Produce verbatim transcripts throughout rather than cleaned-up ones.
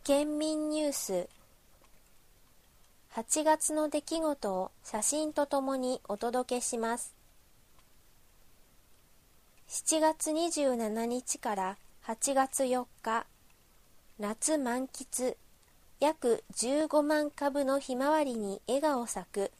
県民ニュース。はちがつの出来事を写真とともにお届けします。しちがつにじゅうしちにちからはちがつよっか、夏満喫、約じゅうごまんかぶのひまわりに笑顔咲く。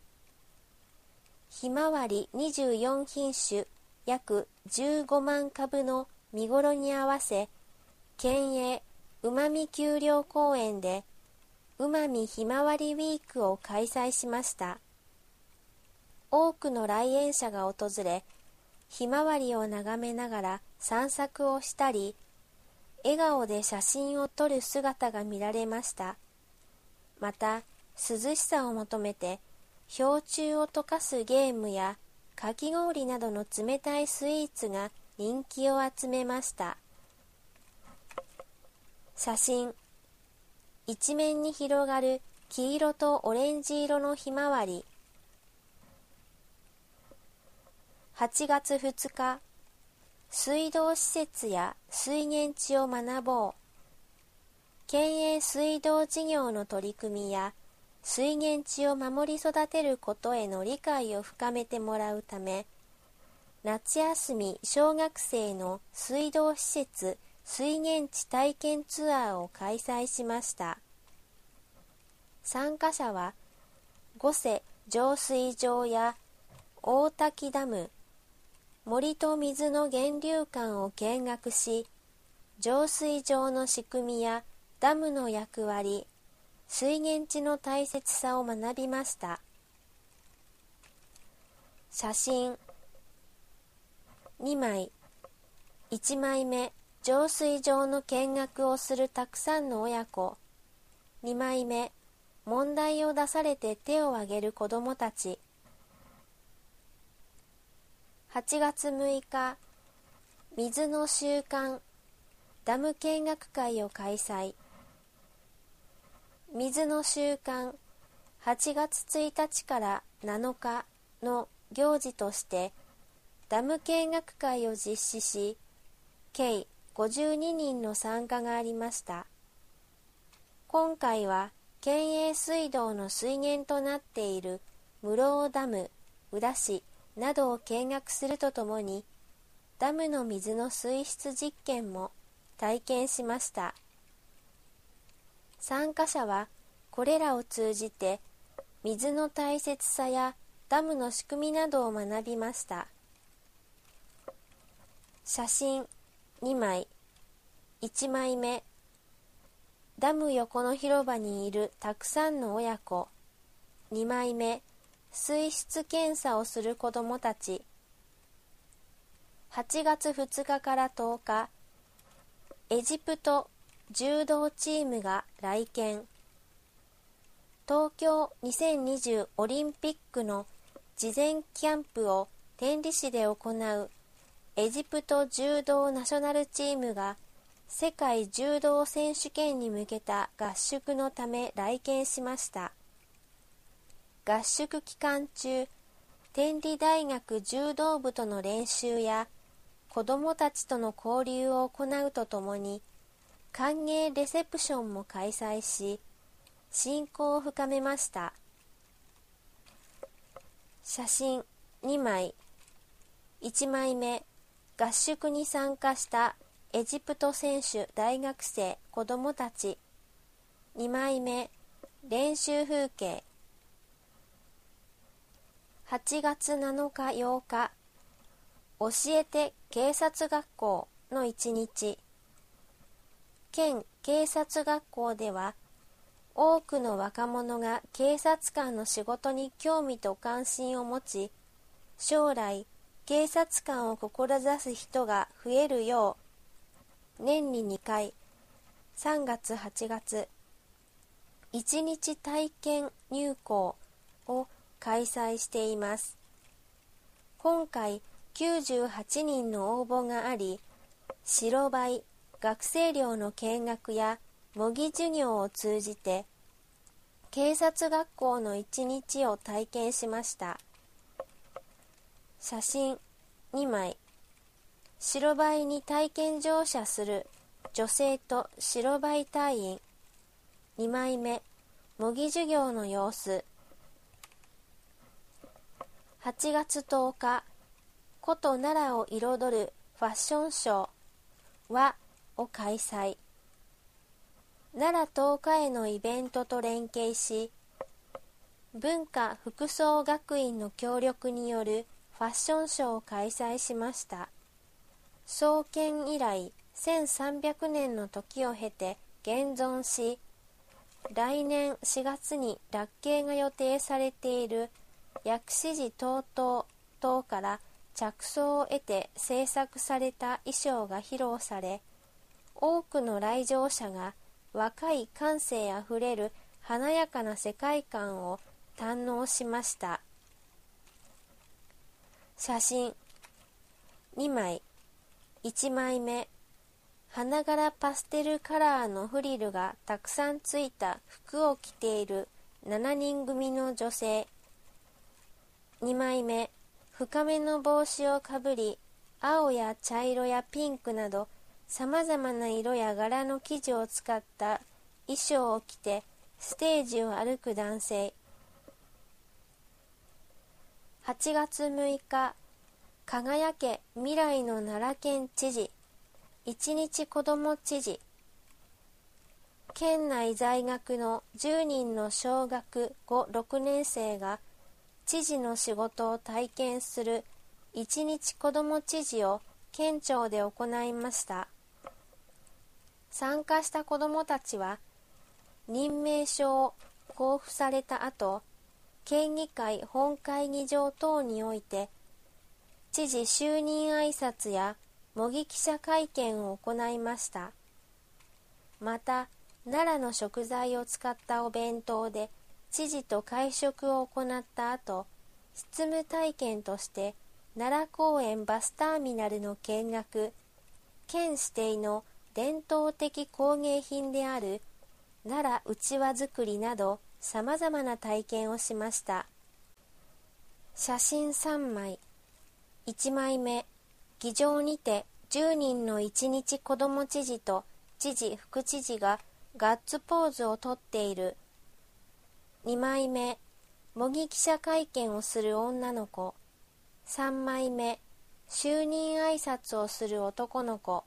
ひまわりにじゅうよんひんしゅ、約じゅうごまんかぶの見頃に合わせ、県営うまみ丘陵公園でうまみひまわりウィークを開催しました。多くの来園者が訪れ、ひまわりを眺めながら散策をしたり、笑顔で写真を撮る姿が見られました。また、涼しさを求めて、氷柱を溶かすゲームやかき氷などの冷たいスイーツが人気を集めました。写真。一面に広がる黄色とオレンジ色のひまわり。はちがつふつか、水道施設や水源地を学ぼう。県営水道事業の取り組みや水源地を守り育てることへの理解を深めてもらうため、夏休み小学生の水道施設水源地体験ツアーを開催しました。参加者は五瀬浄水場や大滝ダム、森と水の源流館を見学し、浄水場の仕組みやダムの役割、水源地の大切さを学びました。写真にまい。いちまいめ、浄水場の見学をするたくさんの親子。にまいめ、問題を出されて手を挙げる子どもたち。はちがつむいか、水の週間、ダム見学会を開催。水の週間、はちがつついたちからなのかの行事として、ダム見学会を実施し、計ごじゅうににんの参加がありました。今回は県営水道の水源となっている室生ダム、宇陀市などを見学するとともに、ダムの水の水質実験も体験しました。参加者はこれらを通じて水の大切さやダムの仕組みなどを学びました。写真にまい。いちまいめ、ダム横の広場にいるたくさんの親子。にまいめ、水質検査をする子どもたち。はちがつふつかからとおか、エジプト柔道チームが来県。東京にせんにじゅうオリンピックの事前キャンプを天理市で行うエジプト柔道ナショナルチームが世界柔道選手権に向けた合宿のため来県しました。合宿期間中、天理大学柔道部との練習や子どもたちとの交流を行うとともに、歓迎レセプションも開催し、親交を深めました。写真にまい。いちまいめ、合宿に参加したエジプト選手大学生子どもたち。にまいめ、練習風景。はちがつなのかようか、教えて警察学校の一日。県警察学校では、多くの若者が警察官の仕事に興味と関心を持ち、将来警察官を志す人が増えるよう、年ににかい、さんがつはちがつ、一日体験入校を開催しています。今回きゅうじゅうはちにんの応募があり、白バイ、学生寮の見学や模擬授業を通じて警察学校の一日を体験しました。写真にまい。白バイに体験乗車する女性と白バイ隊員にまいめ模擬授業の様子。はちがつとおか、古都奈良を彩るファッションショー和を開催。奈良東華会のイベントと連携し、文化服装学院の協力によるファッションショーを開催しました。創建以来せんさんびゃくねんの時を経て現存し、来年しがつに落慶が予定されている薬師寺等々等から着想を得て制作された衣装が披露され、多くの来場者が若い感性あふれる華やかな世界観を堪能しました。写真にまい。いちまいめ、花柄パステルカラーのフリルがたくさんついた服を着ているしちにん組の女性。にまいめ、深めの帽子をかぶり、青や茶色やピンクなどさまざまな色や柄の生地を使った衣装を着てステージを歩く男性。はちがつむいか、輝け未来の奈良県知事、一日子ども知事。県内在学のじゅうにんの小学ご、ろくねんせいが知事の仕事を体験する一日子ども知事を県庁で行いました。参加した子どもたちは任命書を交付された後、県議会本会議場等において知事就任挨拶や模擬記者会見を行いました。また奈良の食材を使ったお弁当で知事と会食を行った後、執務体験として奈良公園バスターミナルの見学、県指定の伝統的工芸品である奈良うちわ作りなどさまざまな体験をしました。写真さんまい。いちまいめ、議場にてじゅうにんの一日子ども知事と知事副知事がガッツポーズをとっている。にまいめ、模擬記者会見をする女の子。さんまいめ、就任挨拶をする男の子。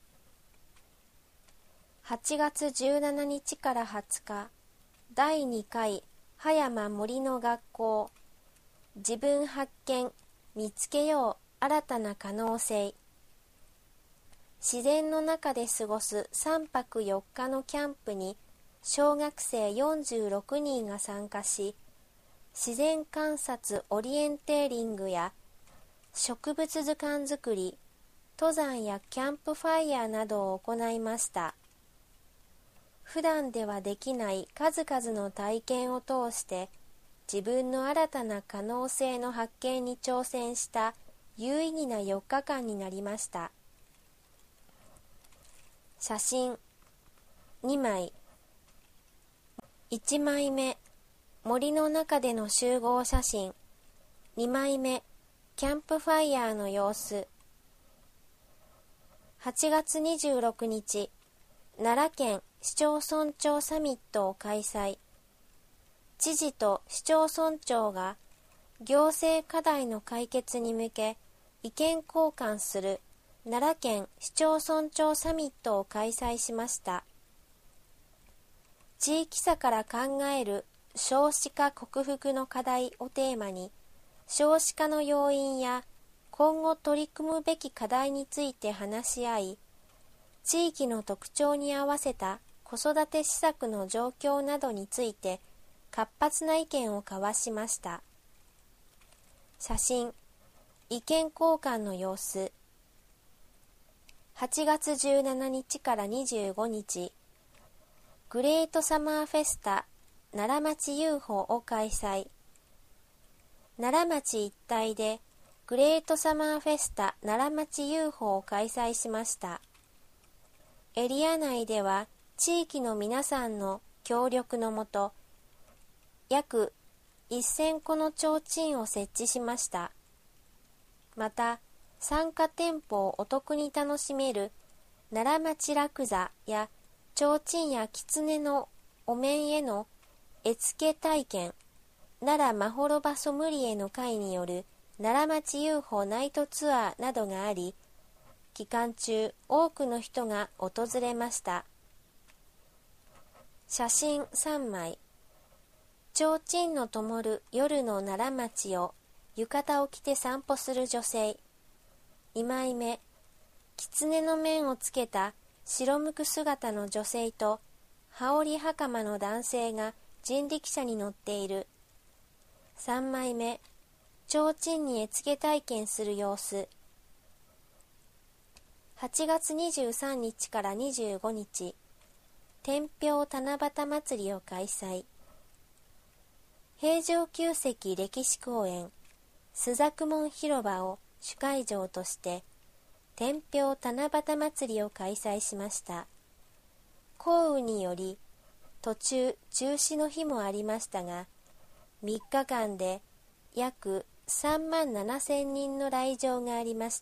はちがつじゅうしちにちからはつか、だいにかい葉山森の学校、自分発見、見つけよう新たな可能性。自然の中で過ごすさんぱくよっかのキャンプに小学生よんじゅうろくにんが参加し、自然観察オリエンテーリングや植物図鑑作り、登山やキャンプファイヤーなどを行いました。普段ではできない数々の体験を通して自分の新たな可能性の発見に挑戦した有意義なよっかかんになりました。写真にまい。いちまいめ、森の中での集合写真。にまいめ、キャンプファイヤーの様子。はちがつにじゅうろくにち、奈良県市町村長サミットを開催。知事と市町村長が行政課題の解決に向け意見交換する奈良県市町村長サミットを開催しました。地域差から考える少子化克服の課題をテーマに、少子化の要因や今後取り組むべき課題について話し合い、地域の特徴に合わせた子育て施策の状況などについて活発な意見を交わしました。写真、意見交換の様子。はちがつじゅうしちにちからにじゅうごにち、グレートサマーフェスタ奈良町 ユーフォー を開催。奈良町一帯でグレートサマーフェスタ奈良町 ユーフォー を開催しました。エリア内では地域の皆さんの協力のもと、約せんこの提灯を設置しました。また、参加店舗をお得に楽しめる奈良町ラク座や提灯や狐のお面への絵付け体験、奈良まほろばソムリエの会による奈良町 ユーフォー ナイトツアーなどがあり、期間中多くの人が訪れました。写真さんまい。提灯の灯る夜の奈良町を浴衣を着て散歩する女性。にまいめ。狐の面をつけた白むく姿の女性と羽織袴の男性が人力車に乗っている。さんまいめ。提灯に絵付け体験する様子。はちがつにじゅうさんにちからにじゅうごにち、天平七夕祭りを開催。平城宮跡歴史公園、朱雀門広場を主会場として、天平七夕祭りを開催しました。降雨により、途中中止の日もありましたが、みっかかんで約さんまんななせんにんの来場がありました。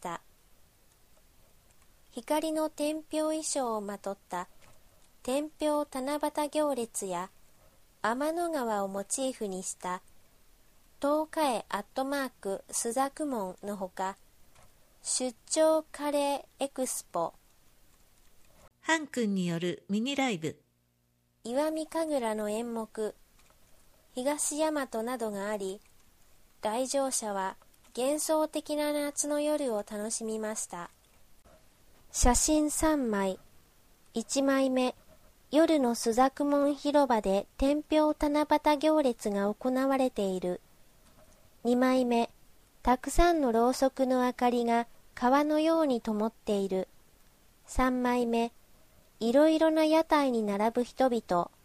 光の天平衣装をまとった天平七夕行列や天の川をモチーフにした東海アットマーク朱雀門のほか、出張カレーエクスポ、 ハン君によるミニライブ、 石見神楽の演目、東大和などがあり、来場者は幻想的な夏の夜を楽しみました。写真さんまい。いちまいめ。夜の朱雀門広場で天平七夕行列が行われている。にまいめ。たくさんのろうそくの明かりが川のように灯っている。さんまいめ。いろいろな屋台に並ぶ人々。